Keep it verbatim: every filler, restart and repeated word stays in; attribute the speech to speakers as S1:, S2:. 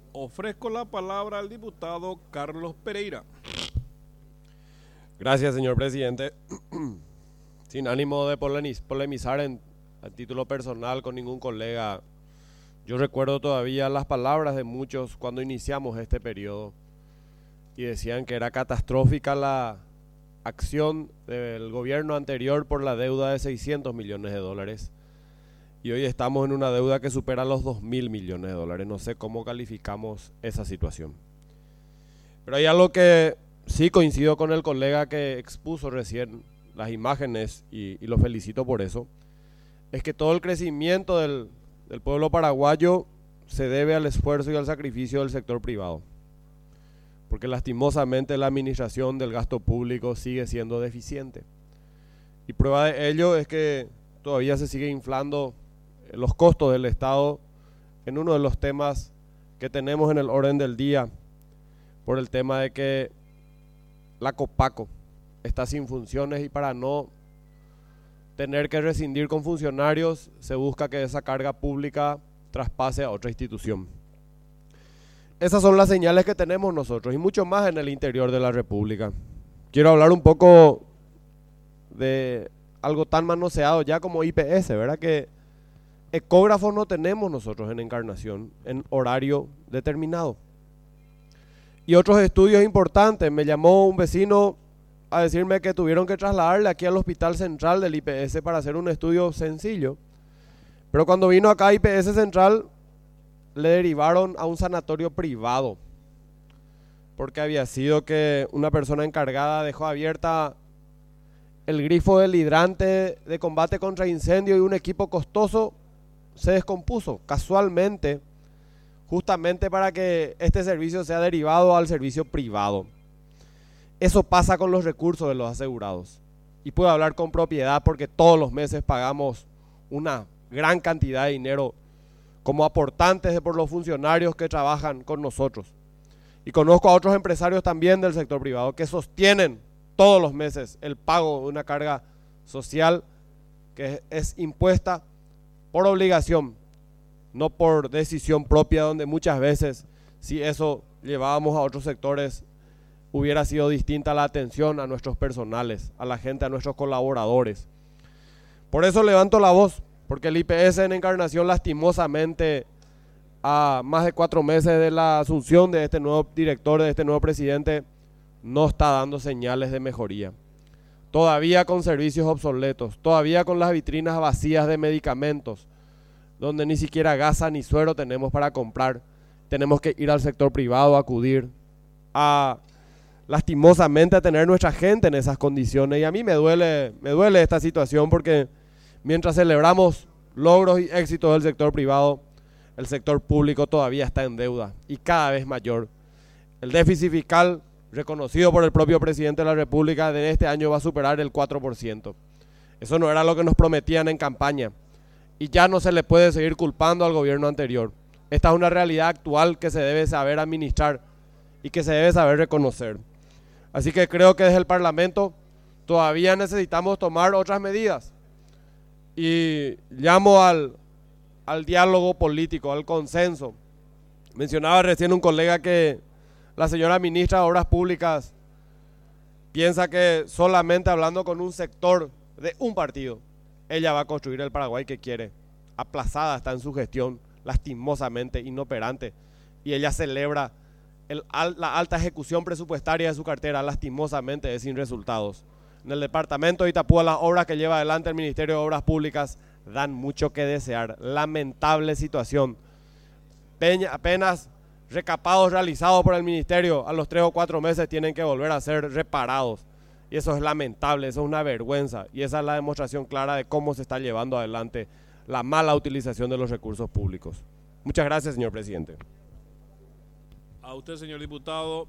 S1: Ofrezco la palabra al diputado Carlos Pereira.
S2: Gracias, señor presidente. Sin ánimo de polemizar en, a título personal con ningún colega, yo recuerdo todavía las palabras de muchos cuando iniciamos este periodo y decían que era catastrófica la acción del gobierno anterior por la deuda de seiscientos millones de dólares. Y hoy estamos en una deuda que supera los dos mil millones de dólares. No sé cómo calificamos esa situación. Pero hay algo que sí coincido con el colega que expuso recién las imágenes y, y lo felicito por eso. Es que todo el crecimiento del, del pueblo paraguayo se debe al esfuerzo y al sacrificio del sector privado. Porque lastimosamente la administración del gasto público sigue siendo deficiente. Y prueba de ello es que todavía se sigue inflando los costos del Estado en uno de los temas que tenemos en el orden del día, por el tema de que la Copaco está sin funciones y para no tener que rescindir con funcionarios se busca que esa carga pública traspase a otra institución. Esas son las señales que tenemos nosotros y mucho más en el interior de la República. Quiero hablar un poco de algo tan manoseado ya como I P S, ¿verdad? Que ecógrafos no tenemos nosotros en Encarnación en horario determinado. Y otros estudios importantes, me llamó un vecino a decirme que tuvieron que trasladarle aquí al Hospital Central del I P S para hacer un estudio sencillo. Pero cuando vino acá a I P S Central, le derivaron a un sanatorio privado. Porque había sido que una persona encargada dejó abierta el grifo del hidrante de combate contra incendio y un equipo costoso se descompuso casualmente, justamente para que este servicio sea derivado al servicio privado. Eso pasa con los recursos de los asegurados. Y puedo hablar con propiedad porque todos los meses pagamos una gran cantidad de dinero como aportantes de por los funcionarios que trabajan con nosotros. Y conozco a otros empresarios también del sector privado que sostienen todos los meses el pago de una carga social que es impuesta por obligación, no por decisión propia, donde muchas veces, si eso llevábamos a otros sectores, hubiera sido distinta la atención a nuestros personales, a la gente, a nuestros colaboradores. Por eso levanto la voz, porque el I P S en Encarnación, lastimosamente, a más de cuatro meses de la asunción de este nuevo director, de este nuevo presidente, no está dando señales de mejoría. Todavía con servicios obsoletos, todavía con las vitrinas vacías de medicamentos, donde ni siquiera gasa ni suero tenemos para comprar. Tenemos que ir al sector privado, acudir a, lastimosamente, a tener nuestra gente en esas condiciones. Y a mí me duele, me duele esta situación porque mientras celebramos logros y éxitos del sector privado, el sector público todavía está en deuda y cada vez mayor. El déficit fiscal reconocido por el propio presidente de la República de este año va a superar el cuatro por ciento. Eso no era lo que nos prometían en campaña y ya no se le puede seguir culpando al gobierno anterior. Esta es una realidad actual que se debe saber administrar y que se debe saber reconocer. Así que creo que desde el Parlamento todavía necesitamos tomar otras medidas y llamo al, al diálogo político, al consenso. Mencionaba recién un colega que la señora ministra de Obras Públicas piensa que solamente hablando con un sector de un partido, ella va a construir el Paraguay que quiere. Aplazada está en su gestión, lastimosamente inoperante, y ella celebra el, la alta ejecución presupuestaria de su cartera, lastimosamente es sin resultados. En el departamento de Itapúa, las obras que lleva adelante el Ministerio de Obras Públicas dan mucho que desear. Lamentable situación. Peña, apenas recapados realizados por el ministerio a los tres o cuatro meses tienen que volver a ser reparados. Y eso es lamentable, eso es una vergüenza. Y esa es la demostración clara de cómo se está llevando adelante la mala utilización de los recursos públicos. Muchas gracias, señor presidente.
S1: A usted, señor diputado.